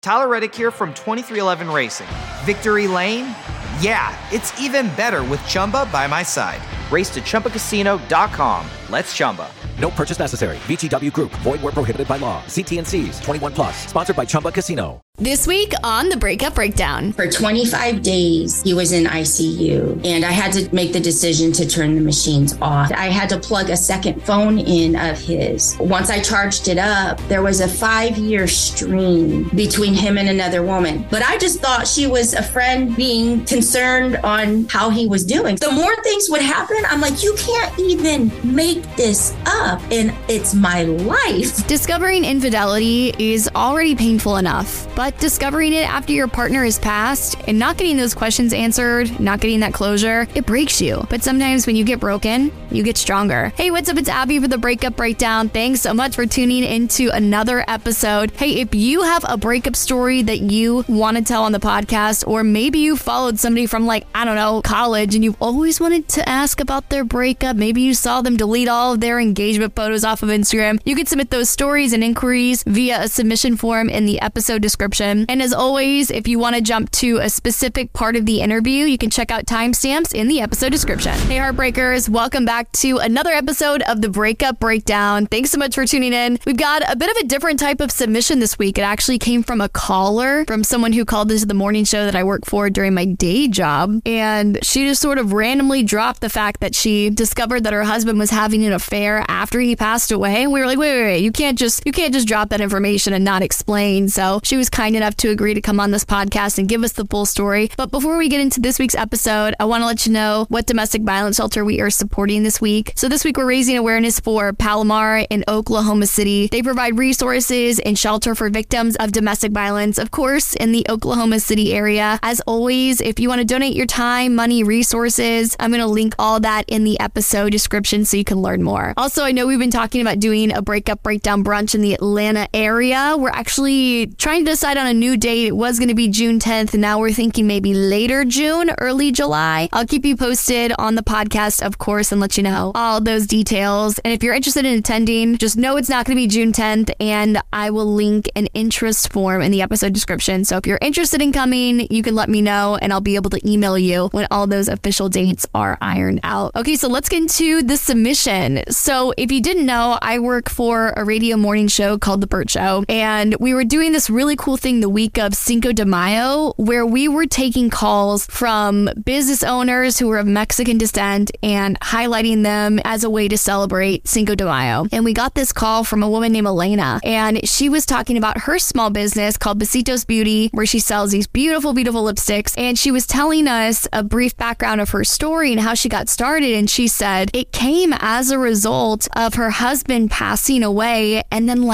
Tyler Reddick here from 2311 Racing. Victory Lane? Yeah, it's even better with Chumba by my side. Race to ChumbaCasino.com. Let's Chumba. No purchase necessary. VGW Group. Void where prohibited by law. See T&Cs. 21 plus. Sponsored by Chumba Casino. This week on the Breakup Breakdown. For 25 days, he was in ICU, and I had to make the decision to turn the machines off. I had to plug a second phone in of his. Once I charged it up, there was a 5-year stream between him and another woman. But I just thought she was a friend being concerned on how he was doing. The more things would happen, I'm like, you can't even make this up, and it's my life. Discovering infidelity is already painful enough, but discovering it after your partner is passed and not getting those questions answered, not getting that closure, it breaks you. But sometimes when you get broken, you get stronger. Hey, what's up? It's Abby for the Breakup Breakdown. Thanks so much for tuning into another episode. Hey, if you have a breakup story that you want to tell on the podcast, or maybe you followed somebody from college and you've always wanted to ask about their breakup, maybe you saw them delete all of their engagement photos off of Instagram, you can submit those stories and inquiries via a submission form in the episode description. And as always, if you want to jump to a specific part of the interview, you can check out timestamps in the episode description. Hey, Heartbreakers, welcome back to another episode of the Breakup Breakdown. Thanks so much for tuning in. We've got a bit of a different type of submission this week. It actually came from a caller, from someone who called into the morning show that I work for during my day job. And she just sort of randomly dropped the fact that she discovered that her husband was having an affair after he passed away. And we were like, wait, you can't just drop that information and not explain. So she was kind enough to agree to come on this podcast and give us the full story. But before we get into this week's episode, I want to let you know what domestic violence shelter we are supporting this week. So this week we're raising awareness for Palomar in Oklahoma City. They provide resources and shelter for victims of domestic violence, of course, in the Oklahoma City area. As always, if you want to donate your time, money, resources, I'm going to link all that in the episode description so you can learn more. Also, I know we've been talking about doing a breakup breakdown brunch in the Atlanta area. We're actually trying to decide on a new date. It was going to be June 10th, and now we're thinking maybe later June, early July. I'll keep you posted on the podcast, of course, and let you know all those details. And if you're interested in attending, just know it's not going to be June 10th, and I will link an interest form in the episode description. So if you're interested in coming, you can let me know, and I'll be able to email you when all those official dates are ironed out. Okay, so let's get into the submission. So if you didn't know, I work for a radio morning show called The Burt Show, and we were doing this really cool thing the week of Cinco de Mayo, where we were taking calls from business owners who were of Mexican descent and highlighting them as a way to celebrate Cinco de Mayo. And we got this call from a woman named Elena, and she was talking about her small business called Besitos Beauty, where she sells these beautiful, beautiful lipsticks. And she was telling us a brief background of her story and how she got started. And she said it came as a result of her husband passing away. And then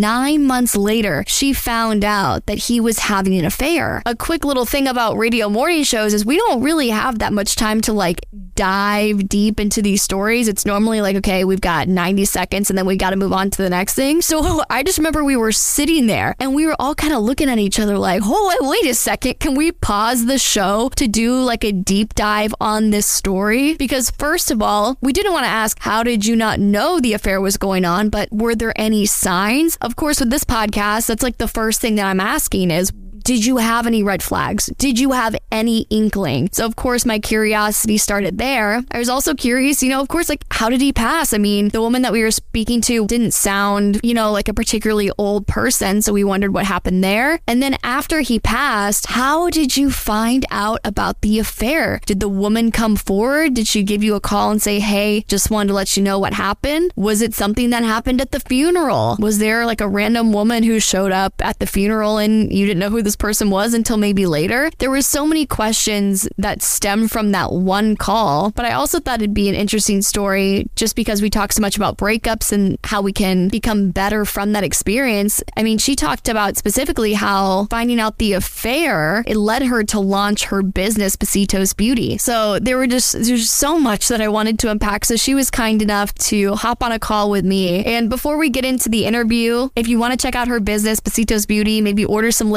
9 months later, she found out that he was having an affair. A quick little thing about radio morning shows is we don't really have that much time to dive deep into these stories. It's normally okay, we've got 90 seconds and then we got to move on to the next thing. So I just remember we were sitting there and we were all kind of looking at each other like, oh, wait a second. Can we pause the show to do a deep dive on this story? Because first of all, we didn't want to ask, how did you not know the affair was going on? But were there any signs? Of course, with this podcast, that's the first thing that I'm asking is, did you have any red flags? Did you have any inkling? So, of course, my curiosity started there. I was also curious, of course, how did he pass? I mean, the woman that we were speaking to didn't sound, like a particularly old person. So we wondered what happened there. And then after he passed, how did you find out about the affair? Did the woman come forward? Did she give you a call and say, hey, just wanted to let you know what happened? Was it something that happened at the funeral? Was there a random woman who showed up at the funeral and you didn't know who this person was until maybe later? There were so many questions that stemmed from that one call, but I also thought it'd be an interesting story just because we talk so much about breakups and how we can become better from that experience. I mean, she talked about specifically how finding out the affair, it led her to launch her business, Besitos Beauty. So there's so much that I wanted to unpack. So she was kind enough to hop on a call with me. And before we get into the interview, if you want to check out her business, Besitos Beauty, maybe order some lipsticks if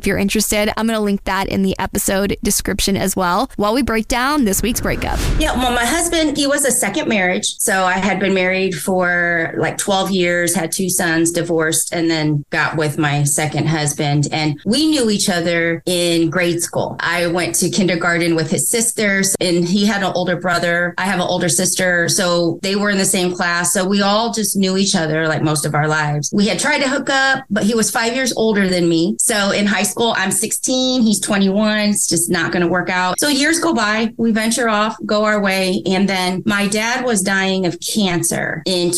if you're interested. I'm going to link that in the episode description as well while we break down this week's breakup. Yeah, well, my husband, he was a second marriage. So I had been married for like 12 years, had 2 sons, divorced, and then got with my second husband. And we knew each other in grade school. I went to kindergarten with his sisters, and he had an older brother. I have an older sister. So they were in the same class. So we all just knew each other like most of our lives. We had tried to hook up, but he was 5 years older than me. So in high school, I'm 16, he's 21. It's just not going to work out. So years go by, we venture off, go our way. And then my dad was dying of cancer in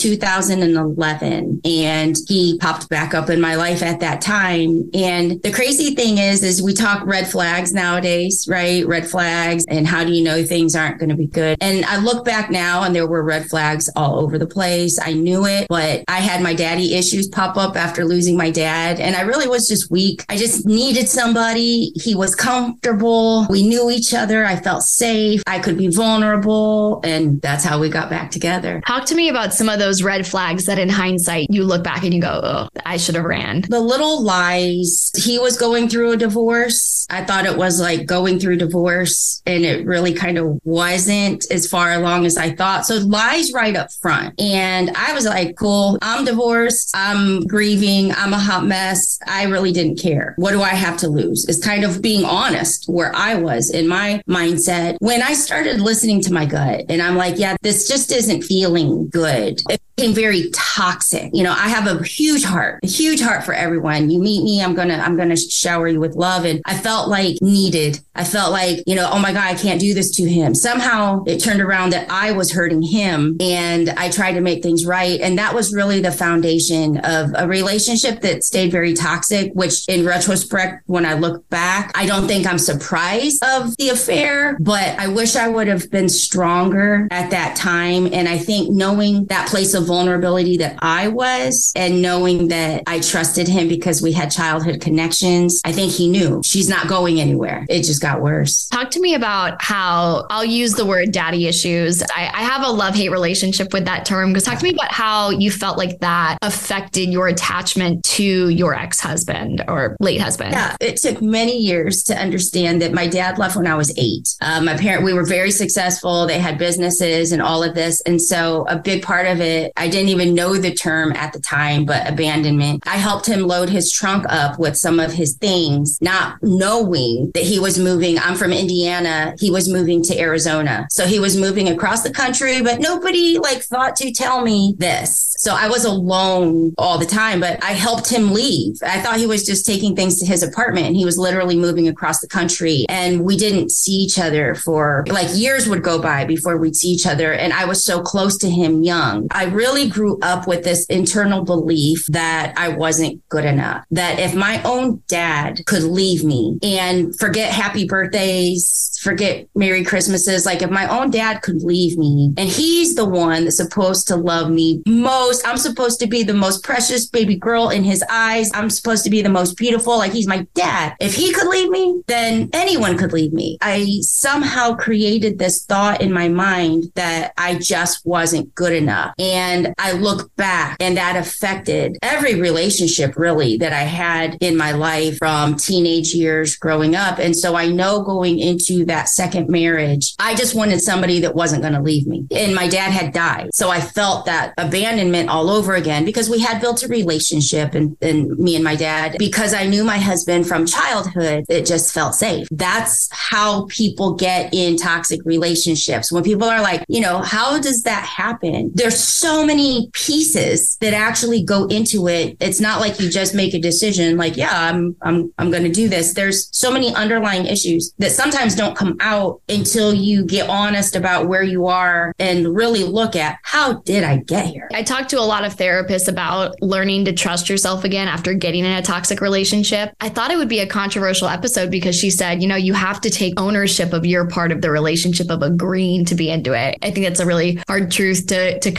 2011, and he popped back up in my life at that time. And the crazy thing is we talk red flags nowadays, right? Red flags, and how do you know things aren't going to be good? And I look back now, and there were red flags all over the place. I knew it, but I had my daddy issues pop up after losing my dad, and I really was just weak. I just needed somebody. He was comfortable. We knew each other. I felt safe. I could be vulnerable, and that's how we got back together. Talk to me about some of those red flags that in hindsight, you look back and you go, oh, I should have ran. The little lies. He was going through a divorce. I thought it was like going through divorce, and it really kind of wasn't as far along as I thought. So lies right up front. And I was like, cool, I'm divorced. I'm grieving. I'm a hot mess. I really didn't care. What do I have to lose? It's kind of being honest where I was in my mindset. When I started listening to my gut, and I'm like, yeah, this just isn't feeling good. It became very toxic. You know, I have a huge heart for everyone. You meet me, I'm gonna shower you with love. And I felt like needed. I felt like, you know, oh my God, I can't do this to him. Somehow it turned around that I was hurting him, and I tried to make things right. And that was really the foundation of a relationship that stayed very toxic, which in retrospect, when I look back, I don't think I'm surprised of the affair, but I wish I would have been stronger at that time. And I think knowing that place of vulnerability that I was, and knowing that I trusted him because we had childhood connections, I think he knew she's not going anywhere. It just got worse. Talk to me about how, I'll use the word daddy issues. I have a love-hate relationship with that term, because talk to me about how you felt like that affected your attachment to your ex-husband or late husband. Yeah, it took many years to understand that my dad left when I was 8. We were very successful. They had businesses and all of this. And so a big part of it, I didn't even know the term at the time, but abandonment. I helped him load his trunk up with some of his things, not knowing that he was moving. I'm from Indiana. He was moving to Arizona. So he was moving across the country, but nobody thought to tell me this. So I was alone all the time, but I helped him leave. I thought he was just taking things to his apartment, and he was literally moving across the country. And we didn't see each other for years would go by before we'd see each other. And I was so close to him young. I really grew up with this internal belief that I wasn't good enough, that if my own dad could leave me and forget happy birthdays, forget Merry Christmases, if my own dad could leave me, and he's the one that's supposed to love me most, I'm supposed to be the most precious baby girl in his eyes. I'm supposed to be the most beautiful. He's my dad. If he could leave me, then anyone could leave me. I somehow created this thought in my mind that I just wasn't good enough. And I look back, and that affected every relationship really that I had in my life from teenage years growing up. And so I know going into that second marriage, I just wanted somebody that wasn't going to leave me. And my dad had died. So I felt that abandonment all over again, because we had built a relationship, and me and my dad, because I knew my husband from childhood, it just felt safe. That's how people get in toxic relationships. When people are like, how does that happen? There's so many pieces that actually go into it. It's not like you just make a decision I'm going to do this. There's so many underlying issues that sometimes don't come out until you get honest about where you are and really look at, how did I get here? I talked to a lot of therapists about learning to trust yourself again after getting in a toxic relationship. I thought it would be a controversial episode because she said, you have to take ownership of your part of the relationship, of agreeing to be into it. I think that's a really hard truth to come to terms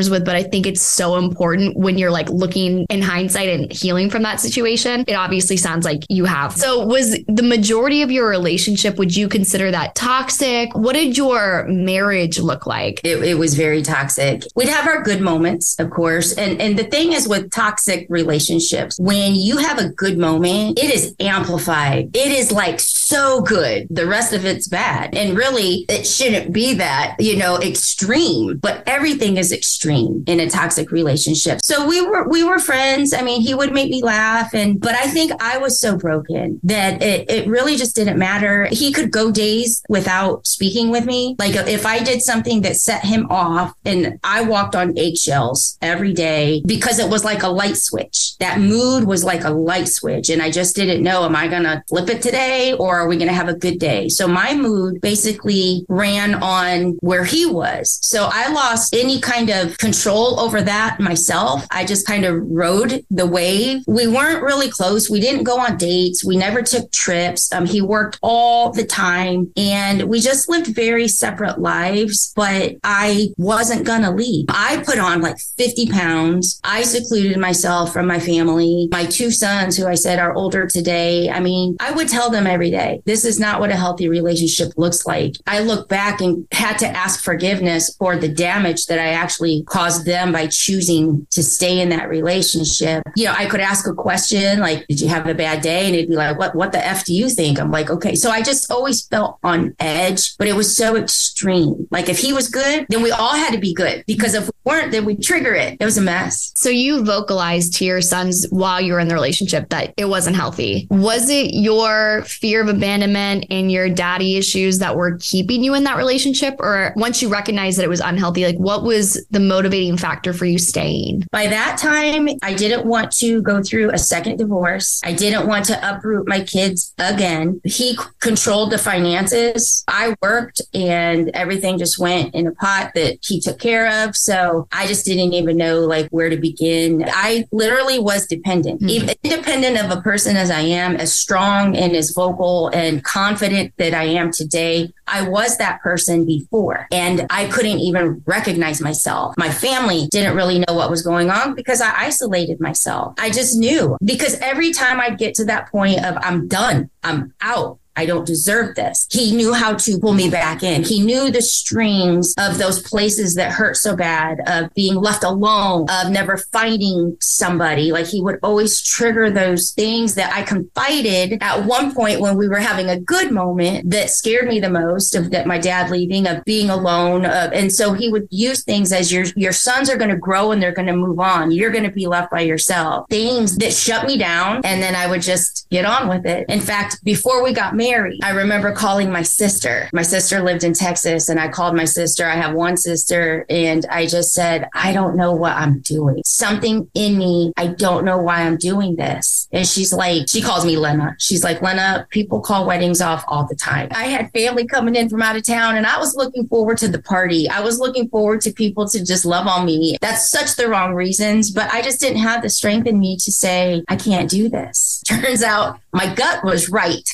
terms with, but I think it's so important when you're like looking in hindsight and healing from that situation. It obviously sounds like you have. So was the majority of your relationship, would you consider that toxic? What did your marriage look like? It was very toxic. We'd have our good moments, of course. And the thing is with toxic relationships, when you have a good moment, it is amplified. It is like so good. The rest of it's bad. And really, it shouldn't be that, extreme, but everything is extreme in a toxic relationship. So we were friends. I mean, he would make me laugh. But I think I was so broken that it really just didn't matter. He could go days without speaking with me. Like if I did something that set him off and I walked on eggshells every day because it was like a light switch. That mood was like a light switch. And I just didn't know, am I going to flip it today or are we going to have a good day? So my mood basically ran on where he was. So I lost any kind of control over that myself. I just kind of rode the wave. We weren't really close. We didn't go on dates. We never took trips. He worked all the time and we just lived very separate lives, but I wasn't going to leave. I put on like 50 pounds. I secluded myself from my family. My two sons, who I said are older today, I mean, I would tell them every day, this is not what a healthy relationship looks like. I look back and had to ask forgiveness for the damage that I actually caused them by choosing to stay in that relationship. I could ask a question like, did you have a bad day? And it'd be like, what the F do you think? I'm like, okay. So I just always felt on edge, but it was so extreme. Like if he was good, then we all had to be good because if we weren't, then we'd trigger it. It was a mess. So you vocalized to your sons while you were in the relationship that it wasn't healthy. Was it your fear of abandonment and your daddy issues that were keeping you in that relationship? Or once you recognized that it was unhealthy, like what was the motivating factor for you staying? By that time, I didn't want to go through a second divorce. I didn't want to uproot my kids again. He controlled the finances. I worked and everything just went in a pot that he took care of. So I just didn't even know like where to begin. I literally was dependent. Even independent of a person as I am, as strong and as vocal and confident that I am today, I was that person before and I couldn't even recognize myself. My family didn't really know what was going on because I isolated myself. I just knew because every time I'd get to that point of I'm done, I'm out, I don't deserve this. He knew how to pull me back in. He knew the strings of those places that hurt so bad, of being left alone, of never finding somebody. Like he would always trigger those things that I confided at one point when we were having a good moment that scared me the most, of that my dad leaving, of being alone. And so he would use things as your sons are going to grow and they're going to move on. You're going to be left by yourself. Things that shut me down. And then I would just get on with it. In fact, before we got married, I remember calling my sister. My sister lived in Texas and I called my sister. I have one sister and I just said, I don't know what I'm doing. Something in me, I don't know why I'm doing this. And she's like, she calls me Lena. She's like, Lena, people call weddings off all the time. I had family coming in from out of town and I was looking forward to the party. I was looking forward to people to just love on me. That's such the wrong reasons, but I just didn't have the strength in me to say, I can't do this. Turns out my gut was right.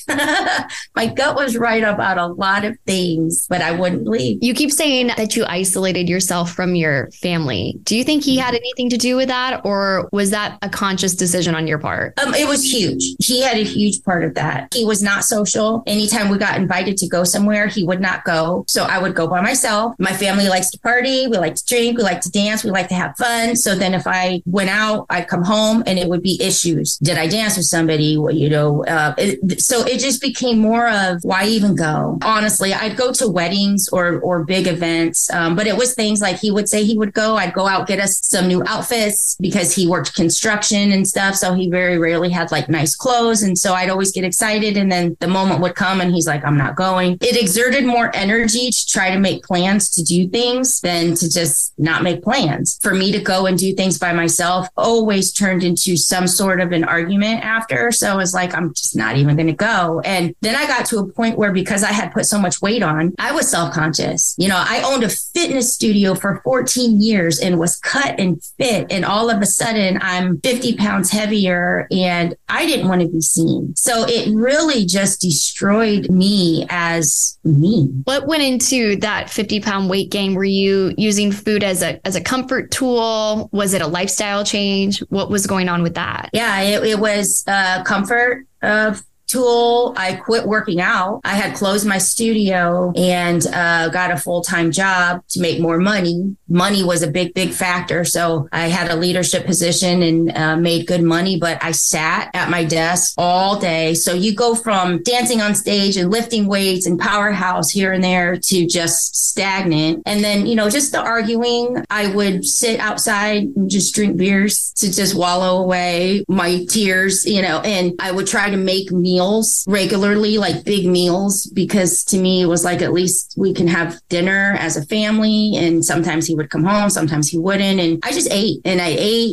My gut was right about a lot of things, but I wouldn't leave. You keep saying that you isolated yourself from your family. Do you think he had anything to do with that? Or was that a conscious decision on your part? It was huge. He had a huge part of that. He was not social. Anytime we got invited to go somewhere, he would not go. So I would go by myself. My family likes to party. We like to drink. We like to dance. We like to have fun. So then if I went out, I'd come home and it would be issues. Did I dance with somebody? So it just became more of why even go? Honestly, I'd go to weddings or big events, but it was things like he would say he would go. I'd go out, get us some new outfits because he worked construction and stuff. So he very rarely had like nice clothes. And so I'd always get excited. And then the moment would come and he's like, I'm not going. It exerted more energy to try to make plans to do things than to just not make plans. For me to go and do things by myself always turned into some sort of an argument after. So it was like, I'm just not even going to go. And Then I got to a point where because I had put so much weight on, I was self-conscious. You know, I owned a fitness studio for 14 years and was cut and fit. And all of a sudden I'm 50 pounds heavier and I didn't want to be seen. So it really just destroyed me as me. What went into that 50-pound weight gain? Were you using food as a comfort tool? Was it a lifestyle change? What was going on with that? Yeah, it was comfort tool. I quit working out. I had closed my studio and got a full-time job to make more money. Money was a big factor. So I had a leadership position and made good money, but I sat at my desk all day. So you go from dancing on stage and lifting weights and powerhouse here and there to just stagnant. And then, you know, just the arguing, I would sit outside and just drink beers to just wallow away my tears, you know, and I would try to make meals regularly, like big meals, because to me it was like, at least we can have dinner as a family. And sometimes he would come home, sometimes he wouldn't. And I just ate and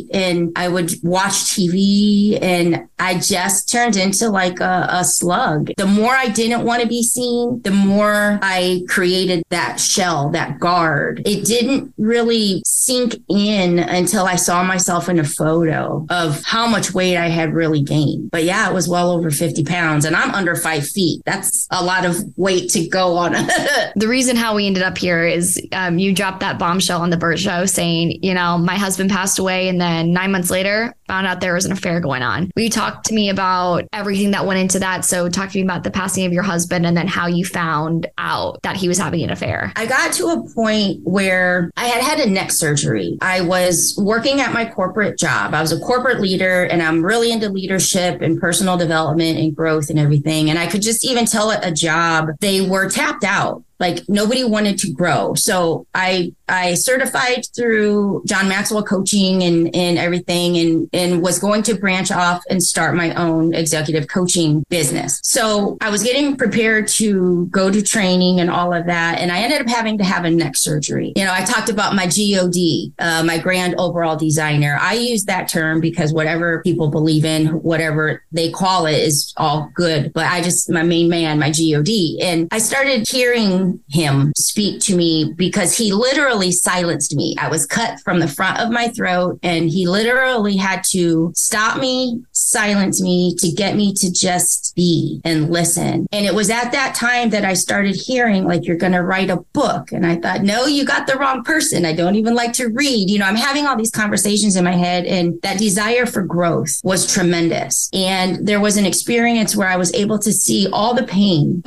I would watch TV and I just turned into like a slug. The more I didn't want to be seen, the more I created that shell, that guard. It didn't really sink in until I saw myself in a photo of how much weight I had really gained. But yeah, it was well over 50 pounds. And I'm under 5 feet. That's a lot of weight to go on. The reason how we ended up here is you dropped that bombshell on the Bert Show saying, you know, my husband passed away. And then 9 months later, found out there was an affair going on. Will you talk to me about everything that went into that? So talk to me about the passing of your husband and then how you found out that he was having an affair. I got to a point where I had a neck surgery. I was working at my corporate job. I was a corporate leader and I'm really into leadership and personal development and growth and everything. And I could just even tell at a job, they were tapped out. Like nobody wanted to grow. So I certified through John Maxwell coaching and everything and was going to branch off and start my own executive coaching business. So I was getting prepared to go to training and all of that. And I ended up having to have a neck surgery. You know, I talked about my GOD, my grand overall designer. I use that term because whatever people believe in, whatever they call it is all good. But my main man, my GOD. And I started hearing him speak to me because he literally silenced me. I was cut from the front of my throat and he literally had to stop me, silence me to get me to just be and listen. And it was at that time that I started hearing like, you're going to write a book. And I thought, no, you got the wrong person. I don't even like to read. You know, I'm having all these conversations in my head and that desire for growth was tremendous. And there was an experience where I was able to see all the pain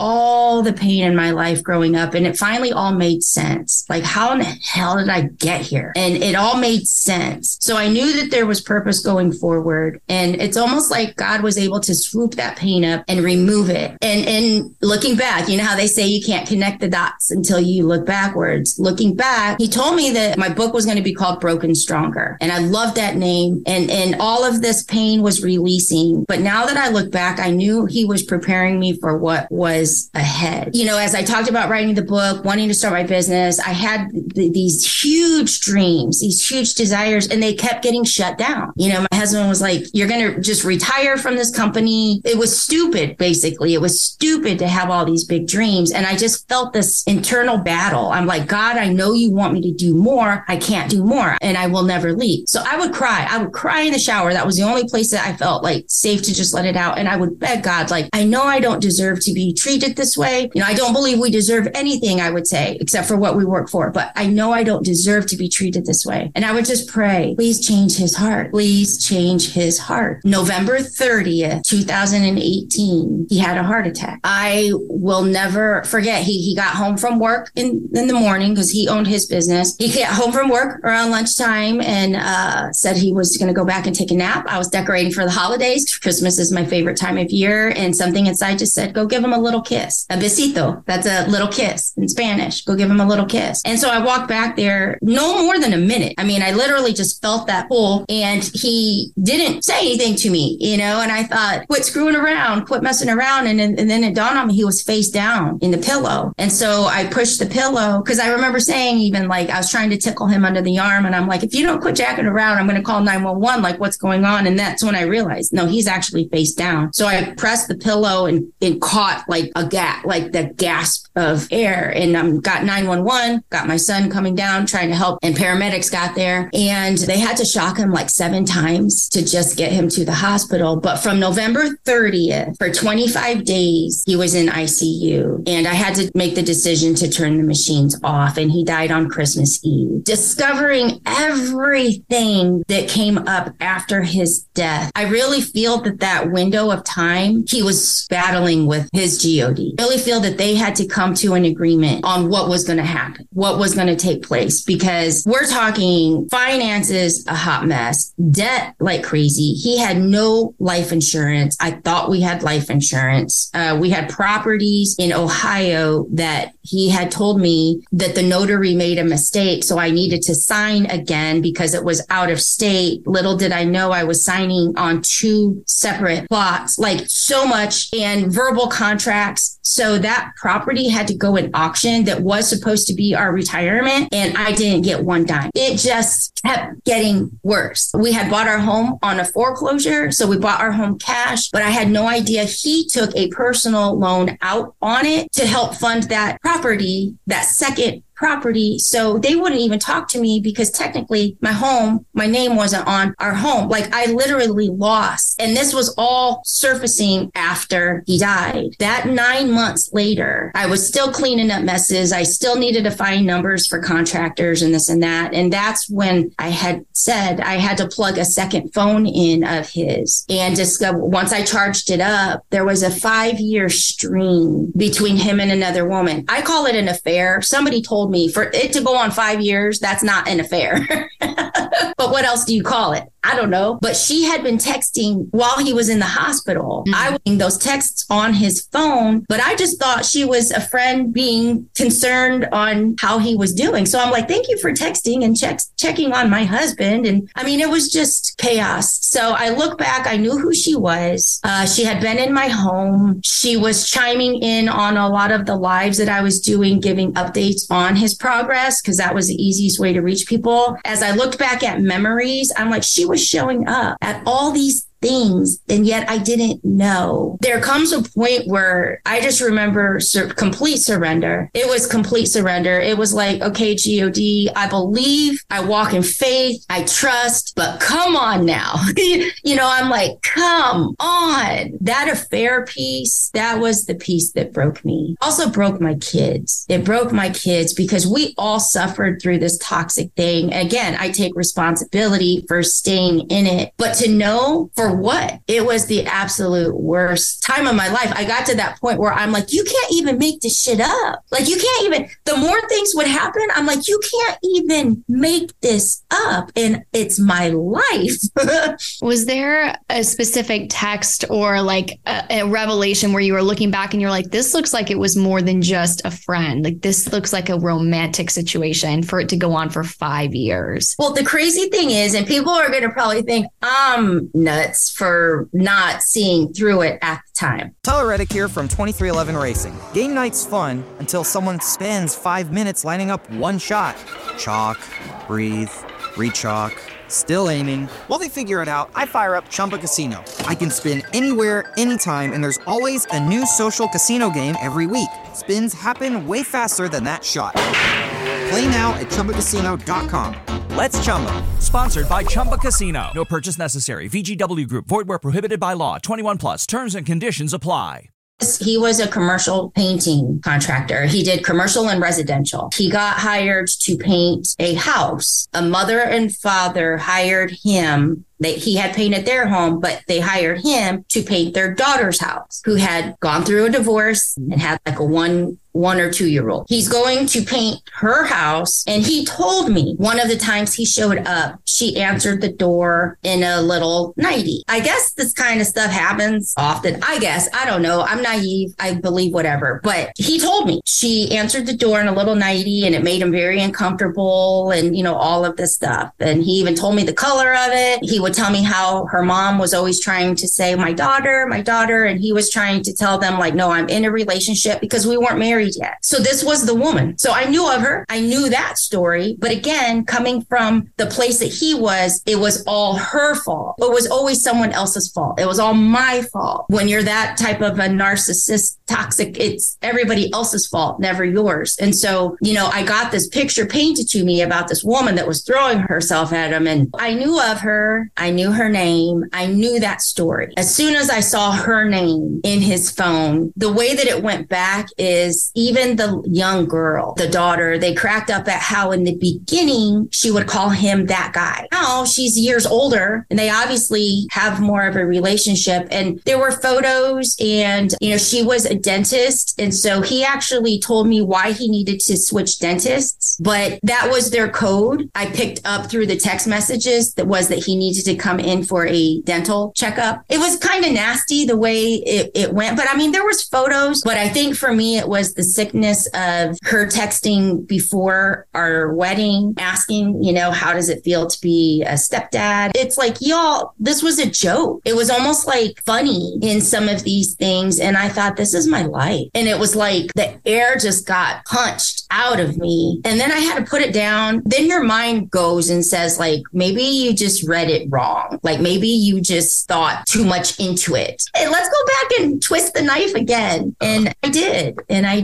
in my life growing up. And it finally all made sense. Like, how in the hell did I get here? And it all made sense. So I knew that there was purpose going forward. And it's almost like God was able to swoop that pain up and remove it. And looking back, you know how they say you can't connect the dots until you look backwards. Looking back, he told me that my book was going to be called Broken Stronger. And I loved that name. And all of this pain was releasing. But now that I look back, I knew he was preparing me for what was ahead. You know, as I talked about writing the book, wanting to start my business, I had these huge dreams, these huge desires, and they kept getting shut down. You know, my husband was like, you're going to just retire from this company. It was stupid, basically. It was stupid to have all these big dreams. And I just felt this internal battle. I'm like, God, I know you want me to do more. I can't do more and I will never leave. So I would cry. I would cry in the shower. That was the only place that I felt like safe to just let it out. And I would beg God, like, I know I don't deserve to be treated this way. You know, I don't believe we deserve anything, I would say, except for what we work for. But I know I don't deserve to be treated this way. And I would just pray, please change his heart. Please change his heart. November 30th, 2018, he had a heart attack. I will never forget. He got home from work in the morning because he owned his business. He got home from work around lunchtime and said he was going to go back and take a nap. I was decorating for the holidays. Christmas is my favorite time of year. And something inside just said, go give him a little kiss. A besito. That's a little kiss in Spanish. Go give him a little kiss. And so I walked back there no more than a minute. I mean, I literally just felt that pull and he he didn't say anything to me, and I thought, quit screwing around, quit messing around. And then it dawned on me, he was face down in the pillow. And so I pushed the pillow because I remember saying, even like I was trying to tickle him under the arm. And I'm like, if you don't quit jacking around, I'm going to call 911. Like, what's going on? And that's when I realized, no, he's actually face down. So I pressed the pillow and caught like the gasp of air, and got 911, got my son coming down, trying to help, and paramedics got there, and they had to shock him like 7 times to just get him to the hospital. But from November 30th, for 25 days, he was in ICU, and I had to make the decision to turn the machines off, and he died on Christmas Eve. Discovering everything that came up after his death, I really feel that window of time, he was battling with his GOD. I really feel that they had to come to an agreement on what was going to happen, what was going to take place, because we're talking finances, a hot mess, debt like crazy. He had no life insurance. I thought we had life insurance. We had properties in Ohio that he had told me that the notary made a mistake, so I needed to sign again because it was out of state. Little did I know I was signing on 2 separate plots, like so much, and verbal contracts. So that property had to go in auction that was supposed to be our retirement, and I didn't get 1 dime. It just kept getting worse. We had bought our home on a foreclosure, so we bought our home cash, but I had no idea he took a personal loan out on it to help fund that property, that second property. So they wouldn't even talk to me because technically my name wasn't on our home. Like, I literally lost. And this was all surfacing after he died. That 9 months later, I was still cleaning up messes. I still needed to find numbers for contractors and this and that. And that's when I had said I had to plug a second phone in of his, and discover, once I charged it up, there was a 5-year stream between him and another woman. I call it an affair. Somebody told me for it to go on 5 years, that's not an affair. But what else do you call it? I don't know. But she had been texting while he was in the hospital. Mm-hmm. I was getting those texts on his phone, but I just thought she was a friend being concerned on how he was doing. So I'm like, thank you for texting and checking on my husband. And I mean, it was just chaos. So I look back, I knew who she was. She had been in my home. She was chiming in on a lot of the lives that I was doing, giving updates on his progress, because that was the easiest way to reach people. As I looked back at memories, I'm like, she was showing up at all these things, and yet I didn't know. There comes a point where I just remember complete surrender. It was complete surrender. It was like, okay, GOD, I believe, I walk in faith, I trust, but come on now. I'm like, come on. That affair piece, that was the piece that broke me. Also broke my kids. It broke my kids because we all suffered through this toxic thing. Again, I take responsibility for staying in it, but to know for what? It was the absolute worst time of my life. I got to that point where I'm like, you can't even make this shit up. Like, you can't even, the more things would happen, I'm like, you can't even make this up. And it's my life. Was there a specific text or like a revelation where you were looking back and you're like, this looks like it was more than just a friend. Like, this looks like a romantic situation for it to go on for 5 years. Well, the crazy thing is, and people are going to probably think I'm nuts for not seeing through it at the time. Tyler Reddick here from 2311 Racing. Game night's fun until someone spends 5 minutes lining up one shot. Chalk, breathe, rechalk, still aiming. While they figure it out, I fire up Chumba Casino. I can spin anywhere, anytime, and there's always a new social casino game every week. Spins happen way faster than that shot. Play now at ChumbaCasino.com. Let's Chumba. Sponsored by Chumba Casino. No purchase necessary. VGW Group. Void where prohibited by law. 21 plus. Terms and conditions apply. He was a commercial painting contractor. He did commercial and residential. He got hired to paint a house. A mother and father hired him. He had painted their home, but they hired him to paint their daughter's house, who had gone through a divorce and had like a one or 2-year-old. He's going to paint her house. And he told me one of the times he showed up, she answered the door in a little nightie. I guess this kind of stuff happens often. I guess. I don't know. I'm naive. I believe whatever. But he told me she answered the door in a little nightie and it made him very uncomfortable and, all of this stuff. And he even told me the color of it. He would would tell me how her mom was always trying to say, my daughter. And he was trying to tell them like, no, I'm in a relationship because we weren't married yet. So this was the woman. So I knew of her. I knew that story. But again, coming from the place that he was, it was all her fault. It was always someone else's fault. It was all my fault. When you're that type of a narcissist, toxic, it's everybody else's fault, never yours. And so, I got this picture painted to me about this woman that was throwing herself at him. And I knew of her. I knew her name. I knew that story. As soon as I saw her name in his phone, the way that it went back is even the young girl, the daughter, they cracked up at how in the beginning she would call him that guy. Now she's years older and they obviously have more of a relationship. And there were photos and, she was a dentist. And so he actually told me why he needed to switch dentists, but that was their code. I picked up through the text messages that he needed to come in for a dental checkup. It was kind of nasty the way it went, but I mean, there was photos, but I think for me, it was the sickness of her texting before our wedding, asking, how does it feel to be a stepdad? It's like, y'all, this was a joke. It was almost like funny in some of these things. And I thought, this is my life. And it was like the air just got punched out of me. And then I had to put it down. Then your mind goes and says, like, maybe you just read it wrong. Like maybe you just thought too much into it. And let's go back and twist the knife again. And I did.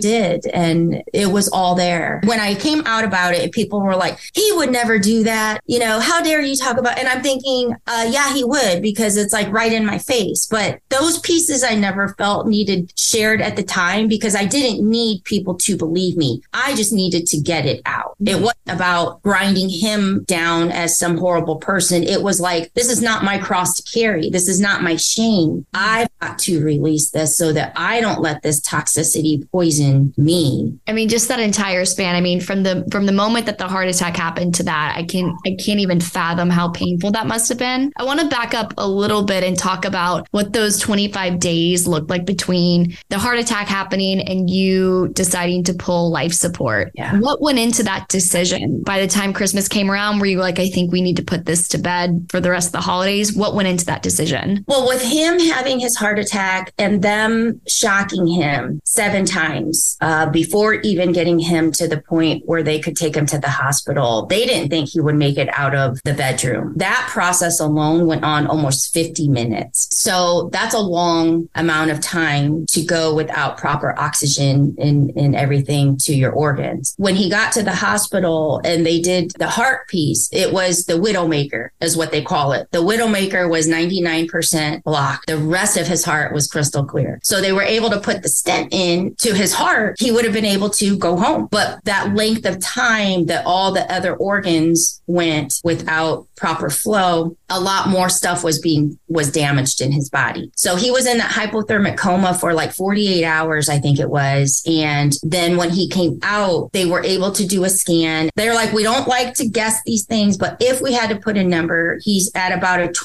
And it was all there. When I came out about it, people were like, he would never do that. How dare you talk about, and I'm thinking, yeah, he would, because it's like right in my face. But those pieces I never felt needed shared at the time because I didn't need people to believe me. I just needed to get it out. It wasn't about grinding him down as some horrible person. It was like, this is not my cross to carry. This is not my shame. I've got to release this so that I don't let this toxicity poison me. I mean, just that entire span. I mean, from the moment that the heart attack happened to that, I can't even fathom how painful that must have been. I want to back up a little bit and talk about what those 25 days looked like between the heart attack happening and you deciding to pull life support. Yeah. What went into that decision? By the time Christmas came around, were you like, I think we need to put this to bed for the rest of the holidays? What went into that decision? Well, with him having his heart attack and them shocking him 7 times before even getting him to the point where they could take him to the hospital, they didn't think he would make it out of the bedroom. That process alone went on almost 50 minutes. So that's a long amount of time to go without proper oxygen and everything to your organs. When he got to the hospital and they did the heart piece, it was the widowmaker is what they call it. The widowmaker was 99% blocked. The rest of his heart was crystal clear. So they were able to put the stent in to his heart. He would have been able to go home. But that length of time that all the other organs went without proper flow, a lot more stuff was damaged in his body. So he was in that hypothermic coma for like 48 hours, I think it was. And then when he came out, they were able to do a scan. They're like, we don't like to guess these things, but if we had to put a number, he's at about a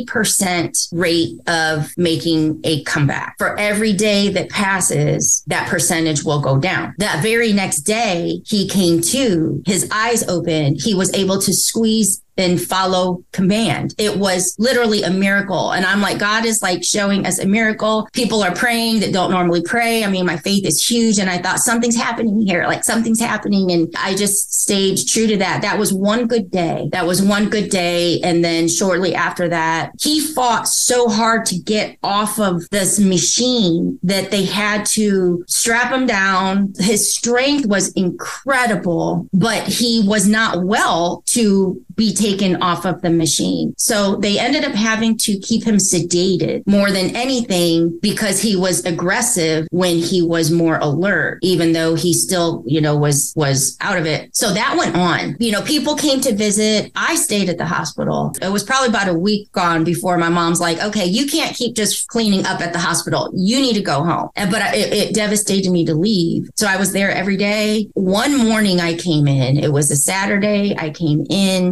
20% rate of making a comeback. For every day that passes, that percentage will go down. That very next day, he came to, his eyes open, he was able to squeeze and follow command. It was literally a miracle. And I'm like, God is like showing us a miracle. People are praying that don't normally pray. I mean, my faith is huge. And I thought something's happening here, like something's happening. And I just stayed true to that. That was one good day. And then shortly after that, he fought so hard to get off of this machine that they had to strap him down. His strength was incredible, but he was not well to be taken off of the machine. So they ended up having to keep him sedated more than anything because he was aggressive when he was more alert, even though he still, was out of it. So that went on. People came to visit. I stayed at the hospital. It was probably about a week gone before my mom's like, okay, you can't keep just cleaning up at the hospital. You need to go home. But it devastated me to leave. So I was there every day. One morning I came in. It was a Saturday. I came in and I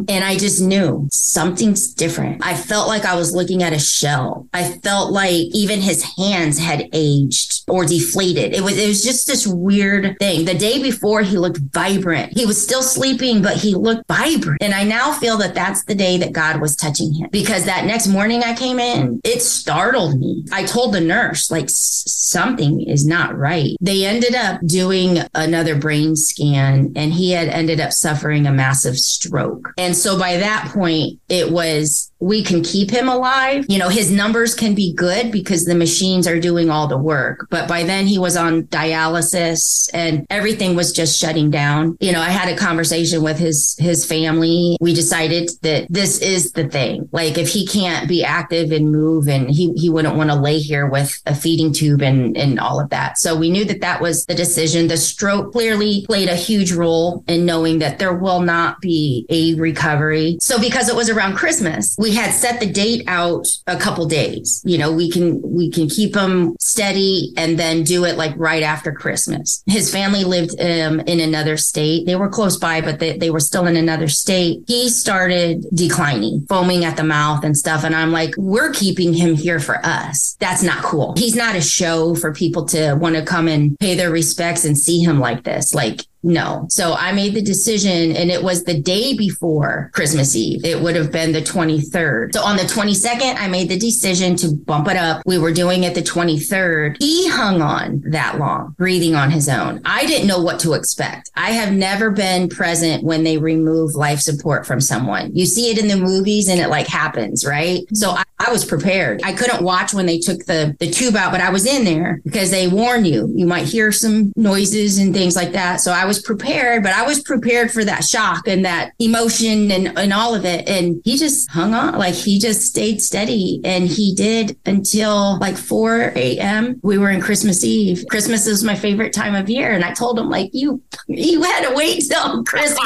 just knew something's different. I felt like I was looking at a shell. I felt like even his hands had aged or deflated. It was just this weird thing. The day before, he looked vibrant. He was still sleeping, but he looked vibrant. And I now feel that that's the day that God was touching him, because that next morning I came in, it startled me. I told the nurse, like, something is not right. They ended up doing another brain scan, and he had ended up suffering a massive stroke. And so by that point, it was, we can keep him alive. You know, his numbers can be good because the machines are doing all the work. But by then he was on dialysis and everything was just shutting down. You know, I had a conversation with his family. We decided that this is the thing. Like, if he can't be active and move, and he wouldn't want to lay here with a feeding tube and all of that. So we knew that that was the decision. The stroke clearly played a huge role in knowing that there will not be a recovery. So because it was around Christmas, we had set the date out a couple days. You know, we can keep him steady and then do it like right after Christmas. His family lived in another state. They were close by, but they were still in another state. He started declining, foaming at the mouth and stuff. And I'm like, we're keeping him here for us. That's not cool. He's not a show for people to want to come and pay their respects and see him like this. Like, no. So I made the decision, and it was the day before Christmas Eve. It would have been the 23rd. So on the 22nd, I made the decision to bump it up. We were doing it the 23rd. He hung on that long, breathing on his own. I didn't know what to expect. I have never been present when they remove life support from someone. You see it in the movies and it like happens, right? So I was prepared. I couldn't watch when they took the tube out, but I was in there because they warn you. You might hear some noises and things like that. So I was prepared, but I was prepared for that shock and that emotion and all of it. And he just hung on, like he just stayed steady. And he did until like 4 a.m. We were in Christmas Eve. Christmas is my favorite time of year. And I told him, like, you had to wait till Christmas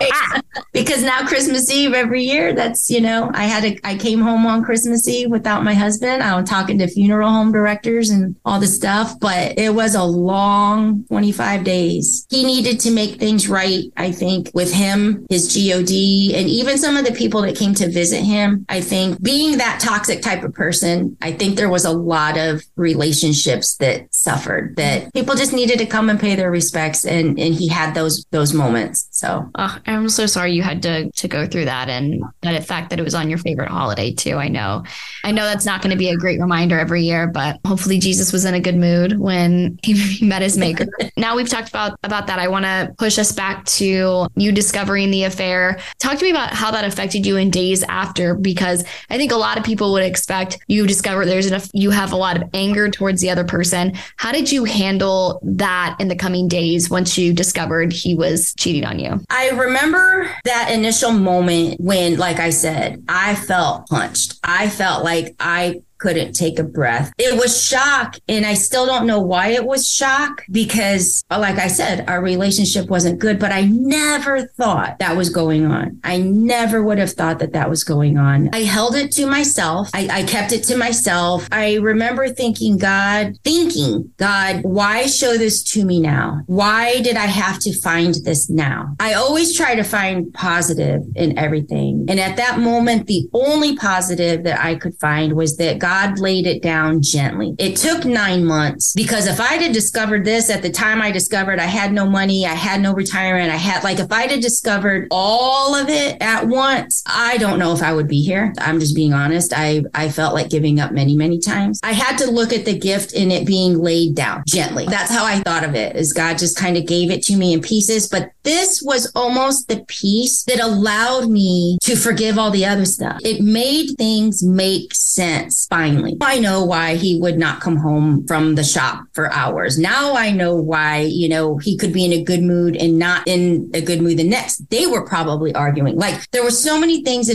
because now Christmas Eve every year, that's, you know, I came home on Christmas Eve without my husband. I was talking to funeral home directors and all this stuff, but it was a long 25 days. He needed to make things right, I think, with him, his GOD, and even some of the people that came to visit him. I think being that toxic type of person, I think there was a lot of relationships that suffered, that people just needed to come and pay their respects. And he had those moments. So I'm so sorry you had to go through that, and the fact that it was on your favorite holiday too. I know that's not going to be a great reminder every year, but hopefully Jesus was in a good mood when he met his maker. Now we've talked about that. I want to push us back to you discovering the affair. Talk to me about how that affected you in days after, because I think a lot of people would expect you discover you have a lot of anger towards the other person. How did you handle that in the coming days once you discovered he was cheating on you? I remember that initial moment when, like I said, I felt punched. I felt like I couldn't take a breath. It was shock. And I still don't know why it was shock, because like I said, our relationship wasn't good, but I never thought that was going on. I never would have thought that was going on. I held it to myself. I kept it to myself. I remember thinking, God, why show this to me now? Why did I have to find this now? I always try to find positive in everything. And at that moment, the only positive that I could find was that God laid it down gently. It took 9 months, because if I'd have discovered this at the time I discovered, I had no money, I had no retirement, if I'd have discovered all of it at once, I don't know if I would be here. I'm just being honest. I felt like giving up many, many times. I had to look at the gift in it being laid down gently. That's how I thought of it, is God just kind of gave it to me in pieces. But this was almost the piece that allowed me to forgive all the other stuff. It made things make sense. Finally, I know why he would not come home from the shop for hours. Now I know why, he could be in a good mood and not in a good mood the next. They were probably arguing. Like, there were so many things that it's like,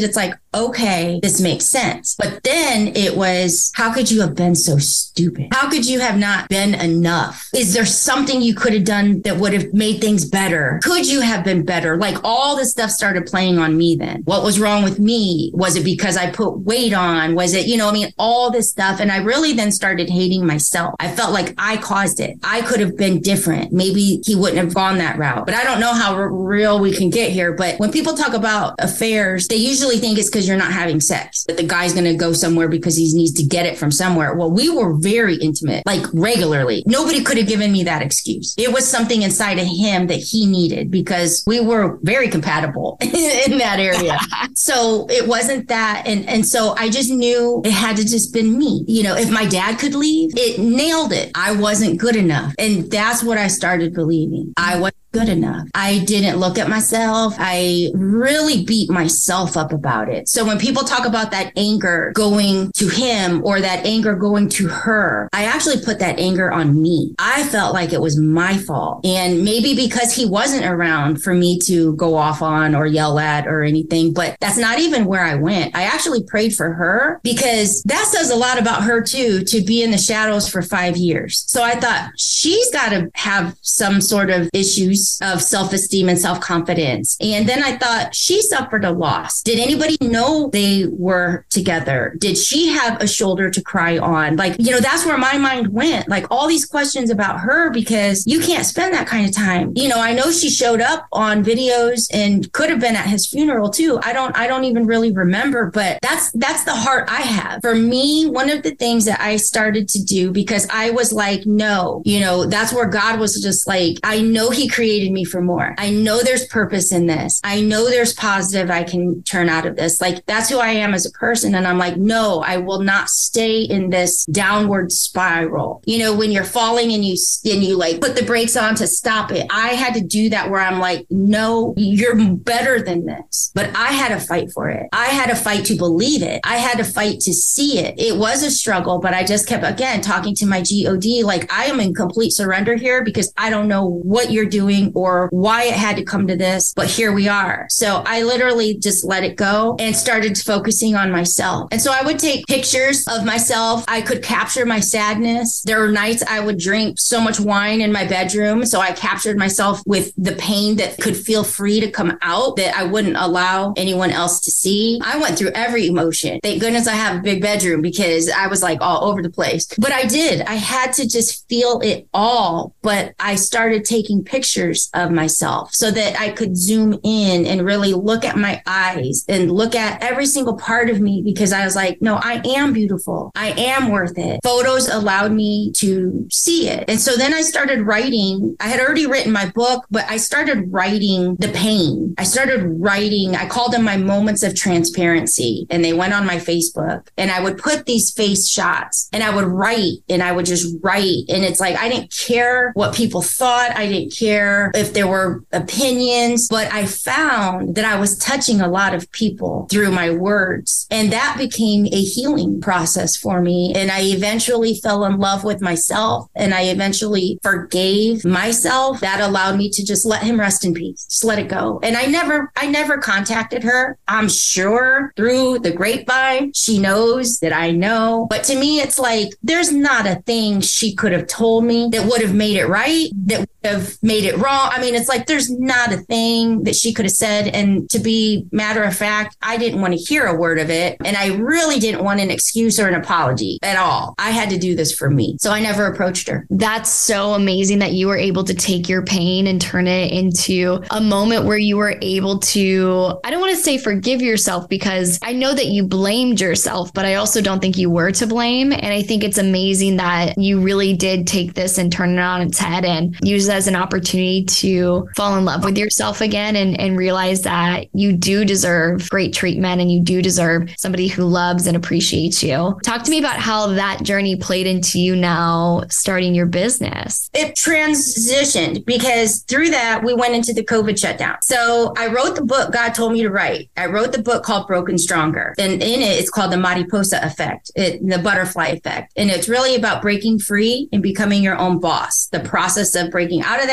okay, this makes sense. But then it was, how could you have been so stupid? How could you have not been enough? Is there something you could have done that would have made things better? Could you have been better? Like all this stuff started playing on me then. What was wrong with me? Was it because I put weight on? Was it, all this stuff. And I really then started hating myself. I felt like I caused it. I could have been different. Maybe he wouldn't have gone that route. But I don't know how real we can get here. But when people talk about affairs, they usually think it's because you're not having sex, that the guy's going to go somewhere because he needs to get it from somewhere. Well, we were very intimate, like regularly. Nobody could have given me that excuse. It was something inside of him that he needed because we were very compatible in that area. So it wasn't that. And so I just knew it had to just been me. If my dad could leave, it nailed it. I wasn't good enough. And that's what I started believing. I wasn't good enough. I didn't look at myself. I really beat myself up about it. So when people talk about that anger going to him or that anger going to her, I actually put that anger on me. I felt like it was my fault. And maybe because he wasn't around for me to go off on or yell at or anything, but that's not even where I went. I actually prayed for her because that says a lot about her too, to be in the shadows for 5 years. So I thought she's got to have some sort of issues of self-esteem and self-confidence. And then I thought she suffered a loss. Did anybody know they were together? Did she have a shoulder to cry on? That's where my mind went. Like all these questions about her, because you can't spend that kind of time. I know she showed up on videos and could have been at his funeral too. I don't even really remember, but that's the heart I have. For me, one of the things that I started to do, because I was like, no, that's where God was just like, I know he created me for more. I know there's purpose in this. I know there's positive I can turn out of this. Like that's who I am as a person. And I'm like, no, I will not stay in this downward spiral. When you're falling and you like put the brakes on to stop it. I had to do that where I'm like, no, you're better than this. But I had to fight for it. I had to fight to believe it. I had to fight to see it. It was a struggle, but I just kept, again, talking to my GOD. Like I am in complete surrender here because I don't know what you're doing or why it had to come to this, but here we are. So I literally just let it go and started focusing on myself. And so I would take pictures of myself. I could capture my sadness. There were nights I would drink so much wine in my bedroom. So I captured myself with the pain that could feel free to come out that I wouldn't allow anyone else to see. I went through every emotion. Thank goodness I have a big bedroom because I was like all over the place. But I did. I had to just feel it all. But I started taking pictures of myself so that I could zoom in and really look at my eyes and look at every single part of me, because I was like, no, I am beautiful. I am worth it. Photos allowed me to see it. And so then I started writing. I had already written my book, but I started writing the pain. I started writing, I called them my moments of transparency, and they went on my Facebook, and I would put these face shots and I would write, and I would just write. And it's like, I didn't care what people thought. I didn't care if there were opinions, but I found that I was touching a lot of people through my words. And that became a healing process for me. And I eventually fell in love with myself, and I eventually forgave myself. That allowed me to just let him rest in peace, just let it go. And I never contacted her. I'm sure through the grapevine, she knows that I know. But to me, it's like, there's not a thing she could have told me that would have made it right, that would have made it wrong. I mean, it's like, there's not a thing that she could have said. And to be matter of fact, I didn't want to hear a word of it. And I really didn't want an excuse or an apology at all. I had to do this for me. So I never approached her. That's so amazing that you were able to take your pain and turn it into a moment where you were able to, I don't want to say forgive yourself, because I know that you blamed yourself, but I also don't think you were to blame. And I think it's amazing that you really did take this and turn it on its head and use it as an opportunity to fall in love with yourself again and realize that you do deserve great treatment and you do deserve somebody who loves and appreciates you. Talk to me about how that journey played into you now starting your business. It transitioned because through that, we went into the COVID shutdown. So I wrote the book God told me to write. I wrote the book called Broken Stronger. And in it, it's called the Mariposa Effect, the butterfly effect. And it's really about breaking free and becoming your own boss. The process of breaking out of that cocoon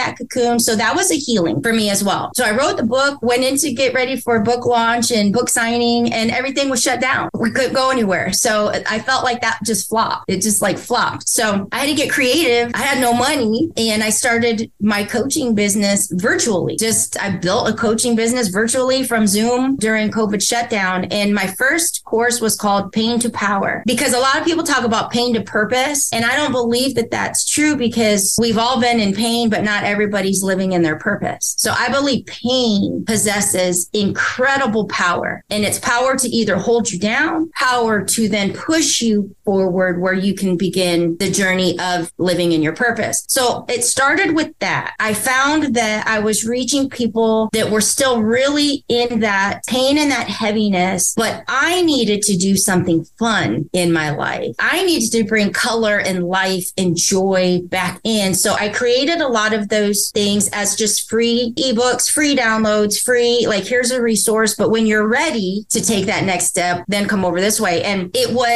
wounds. So that was a healing for me as well. So I wrote the book, went in to get ready for book launch and book signing, and everything was shut down. We couldn't go anywhere. So I felt like that just flopped. It just like flopped. So I had to get creative. I had no money, and I started my coaching business virtually. I built a coaching business virtually from Zoom during COVID shutdown. And my first course was called Pain to Power, because a lot of people talk about pain to purpose. And I don't believe that that's true, because we've all been in pain, but not everybody's living in their purpose. So I believe pain possesses incredible power, and it's power to either hold you down, power to then push you forward where you can begin the journey of living in your purpose. So it started with that. I found that I was reaching people that were still really in that pain and that heaviness, but I needed to do something fun in my life. I needed to bring color and life and joy back in. So I created a lot of those things as just free ebooks, free downloads, free, like, here's a resource. But when you're ready to take that next step, then come over this way. And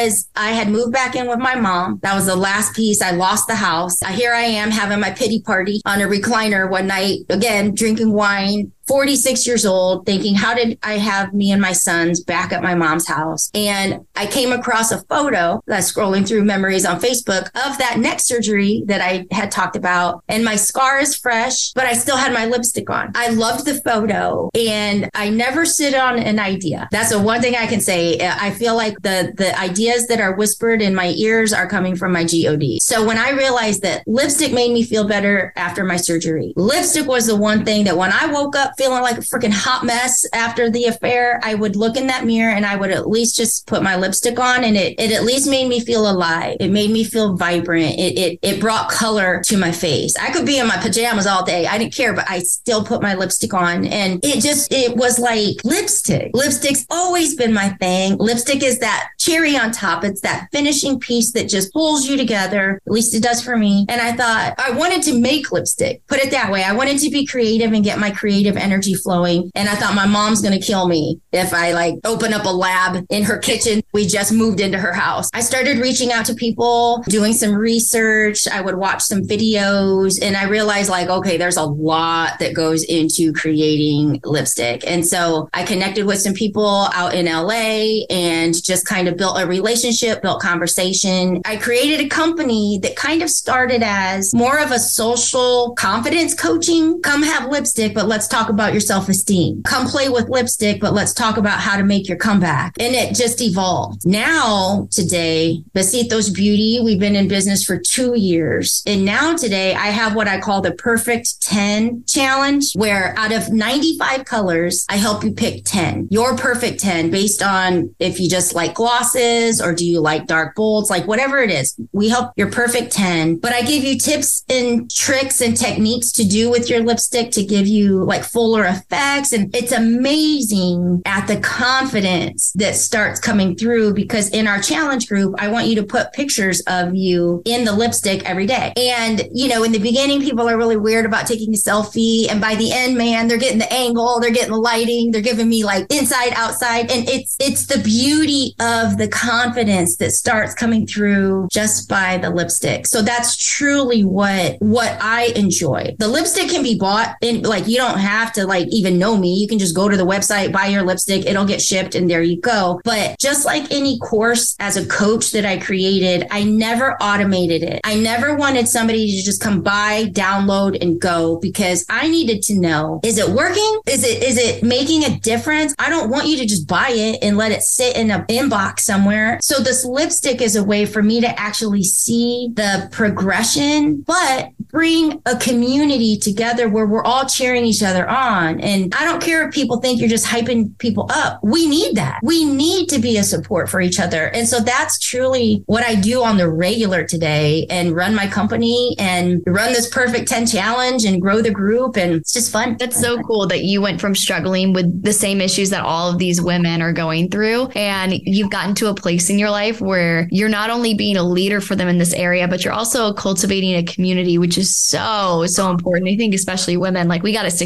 I had moved back in with my mom. That was the last piece. I lost the house. Here I am having my pity party on a recliner one night, again, drinking wine, 46 years old, thinking, how did I have me and my sons back at my mom's house? And I came across a photo that's scrolling through memories on Facebook of that neck surgery that I had talked about. And my scar is fresh, but I still had my lipstick on. I loved the photo, and I never sit on an idea. That's the one thing I can say. I feel like the ideas that are whispered in my ears are coming from my GOD. So when I realized that lipstick made me feel better after my surgery, lipstick was the one thing that when I woke up feeling like a freaking hot mess after the affair, I would look in that mirror and I would at least just put my lipstick on, and it at least made me feel alive. It made me feel vibrant. It brought color to my face. I could be in my pajamas all day. I didn't care, but I still put my lipstick on, and it was like lipstick. Lipstick's always been my thing. Lipstick is that cherry on top. It's that finishing piece that just pulls you together. At least it does for me. And I thought I wanted to make lipstick, put it that way. I wanted to be creative and get my creative energy flowing. And I thought my mom's going to kill me if I open up a lab in her kitchen. We just moved into her house. I started reaching out to people, doing some research. I would watch some videos, and I realized okay, there's a lot that goes into creating lipstick. And so I connected with some people out in LA and just kind of built a relationship, built conversation. I created a company that kind of started as more of a social confidence coaching. Come have lipstick, but let's talk about your self-esteem. Come play with lipstick, but let's talk about how to make your comeback. And it just evolved. Now, today, Besitos Beauty, we've been in business for 2 years. And now today, I have what I call the Perfect 10 Challenge, where out of 95 colors, I help you pick 10. Your perfect 10 based on if you just like glosses or do you like dark bolds, whatever it is. We help your perfect 10. But I give you tips and tricks and techniques to do with your lipstick to give you fuller effects. And it's amazing at the confidence that starts coming through, because in our challenge group, I want you to put pictures of you in the lipstick every day. And, in the beginning, people are really weird about taking a selfie. And by the end, man, they're getting the angle, they're getting the lighting, they're giving me inside, outside. And it's the beauty of the confidence that starts coming through just by the lipstick. So that's truly what I enjoy. The lipstick can be bought in, you don't have to even know me. You can just go to the website, buy your lipstick, it'll get shipped, and there you go. But just like any course as a coach that I created, I never automated it. I never wanted somebody to just come buy, download, and go, because I needed to know, is it working? Is it making a difference? I don't want you to just buy it and let it sit in an inbox somewhere. So this lipstick is a way for me to actually see the progression, but bring a community together where we're all cheering each other on. And I don't care if people think you're just hyping people up. We need that. We need to be a support for each other. And so that's truly what I do on the regular today, and run my company and run this Perfect 10 Challenge and grow the group. And it's just fun. That's so cool that you went from struggling with the same issues that all of these women are going through, and you've gotten to a place in your life where you're not only being a leader for them in this area, but you're also cultivating a community, which is so important. I think especially women, we got to stick together.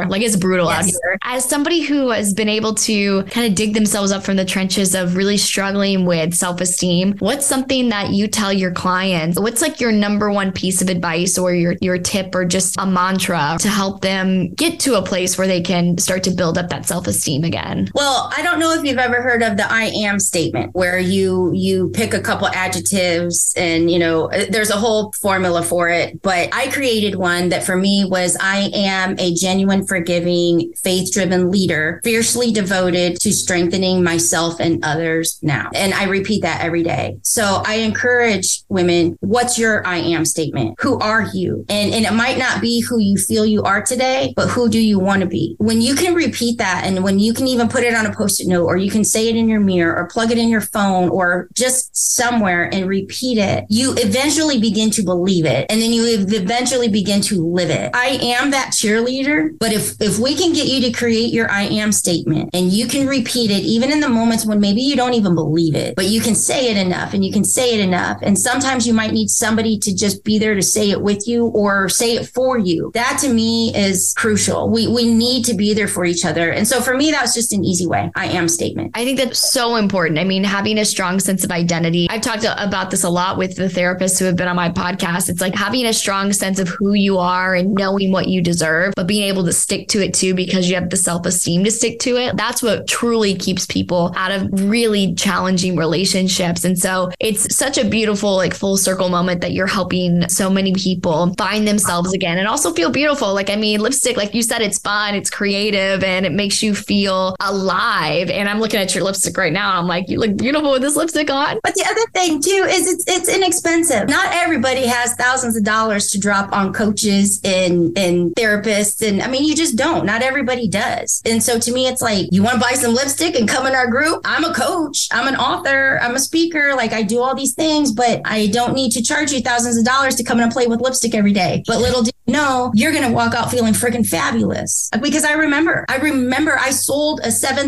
Like, it's brutal Yes. out here. As somebody who has been able to kind of dig themselves up from the trenches of really struggling with self-esteem, what's something that you tell your clients? What's like your number one piece of advice or your tip or just a mantra to help them get to a place where they can start to build up that self-esteem again? Well, I don't know if you've ever heard of the I am statement, where you pick a couple adjectives and, there's a whole formula for it. But I created one that for me was, I am a genuine, forgiving, faith-driven leader, fiercely devoted to strengthening myself and others now. And I repeat that every day. So I encourage women, what's your I am statement? Who are you? And it might not be who you feel you are today, but who do you want to be? When you can repeat that, and when you can even put it on a Post-it note, or you can say it in your mirror or plug it in your phone or just somewhere and repeat it, you eventually begin to believe it. And then you eventually begin to live it. I am that cheerleader. But if we can get you to create your I am statement, and you can repeat it even in the moments when maybe you don't even believe it, but you can say it enough and you can say it enough. And sometimes you might need somebody to just be there to say it with you or say it for you. That to me is crucial. We need to be there for each other. And so for me, that was just an easy way. I am statement. I think that's so important. I mean, having a strong sense of identity. I've talked about this a lot with the therapists who have been on my podcast. It's like having a strong sense of who you are and knowing what you deserve, but being able to stick to it too, because you have the self-esteem to stick to it. That's what truly keeps people out of really challenging relationships. And so it's such a beautiful, like, full circle moment that you're helping so many people find themselves again and also feel beautiful. Like, I mean, lipstick, like you said, it's fun, it's creative, and it makes you feel alive. And I'm looking at your lipstick right now, and I'm like, you look beautiful with this lipstick on. But the other thing too is it's inexpensive. Not everybody has thousands of dollars to drop on coaches and therapists. And I mean, you just don't. Not everybody does. And so to me, it's like, you want to buy some lipstick and come in our group? I'm a coach. I'm an author. I'm a speaker. Like, I do all these things, but I don't need to charge you thousands of dollars to come in and play with lipstick every day. But little do you know, you're going to walk out feeling freaking fabulous. Because I remember I sold a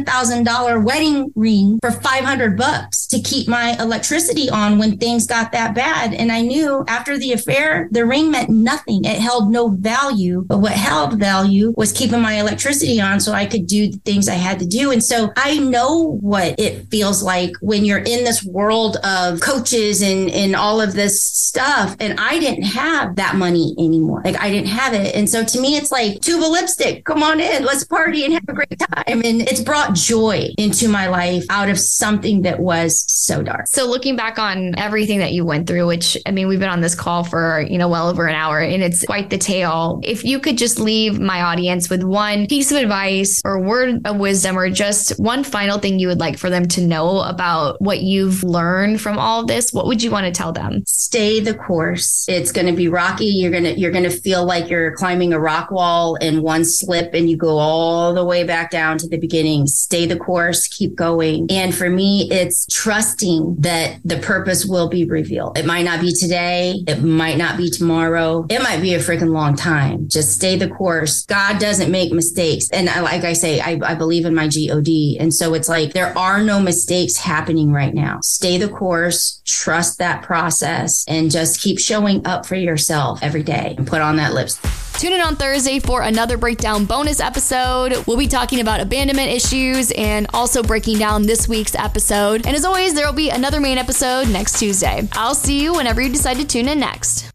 $7,000 wedding ring for $500 to keep my electricity on when things got that bad. And I knew after the affair, the ring meant nothing. It held no value, but what held value was keeping my electricity on so I could do the things I had to do. And so I know what it feels like when you're in this world of coaches and all of this stuff. And I didn't have that money anymore. Like, I didn't have it. And so to me, it's like, tube of lipstick, come on in, let's party and have a great time. And it's brought joy into my life out of something that was so dark. So looking back on everything that you went through, which, I mean, we've been on this call for, well over an hour, and it's quite the tale. If you could just leave my audience with one piece of advice or word of wisdom, or just one final thing you would like for them to know about what you've learned from all of this, what would you want to tell them? Stay the course. It's going to be rocky. You're going to feel like you're climbing a rock wall, and one slip and you go all the way back down to the beginning. Stay the course, keep going. And for me, it's trusting that the purpose will be revealed. It might not be today. It might not be tomorrow. It might be a freaking long time. Just stay the course. God doesn't make mistakes. And like I say, I believe in my God. And so it's like, there are no mistakes happening right now. Stay the course, trust that process, and just keep showing up for yourself every day and put on that lipstick. Tune in on Thursday for another breakdown bonus episode. We'll be talking about abandonment issues and also breaking down this week's episode. And as always, there will be another main episode next Tuesday. I'll see you whenever you decide to tune in next.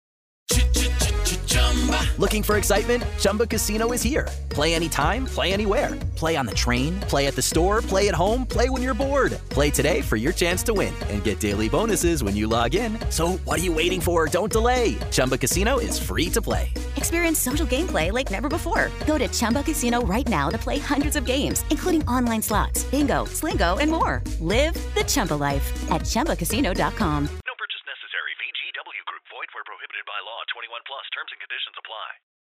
Looking for excitement? Chumba Casino is here. Play anytime, play anywhere. Play on the train, play at the store, play at home, play when you're bored. Play today for your chance to win and get daily bonuses when you log in. So what are you waiting for? Don't delay. Chumba Casino is free to play. Experience social gameplay like never before. Go to Chumba Casino right now to play hundreds of games, including online slots, bingo, Slingo, and more. Live the Chumba life at ChumbaCasino.com. No purchase necessary. VGW Group. Void where prohibited by law. 21 plus. Terms and conditions apply.